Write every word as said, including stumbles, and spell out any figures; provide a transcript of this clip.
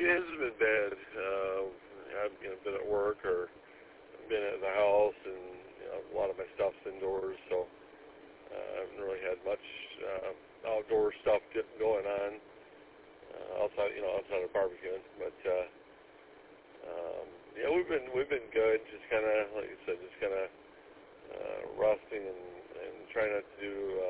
It hasn't been bad. Uh, I've you know, been at work or been at the house, and you know, a lot of my stuff's indoors, so uh, I haven't really had much uh, outdoor stuff get, going on uh, outside, you know, outside of barbecuing. But uh, um, yeah, we've been we've been good. Just kind of, like you said, just kind of uh, resting and, and trying not to do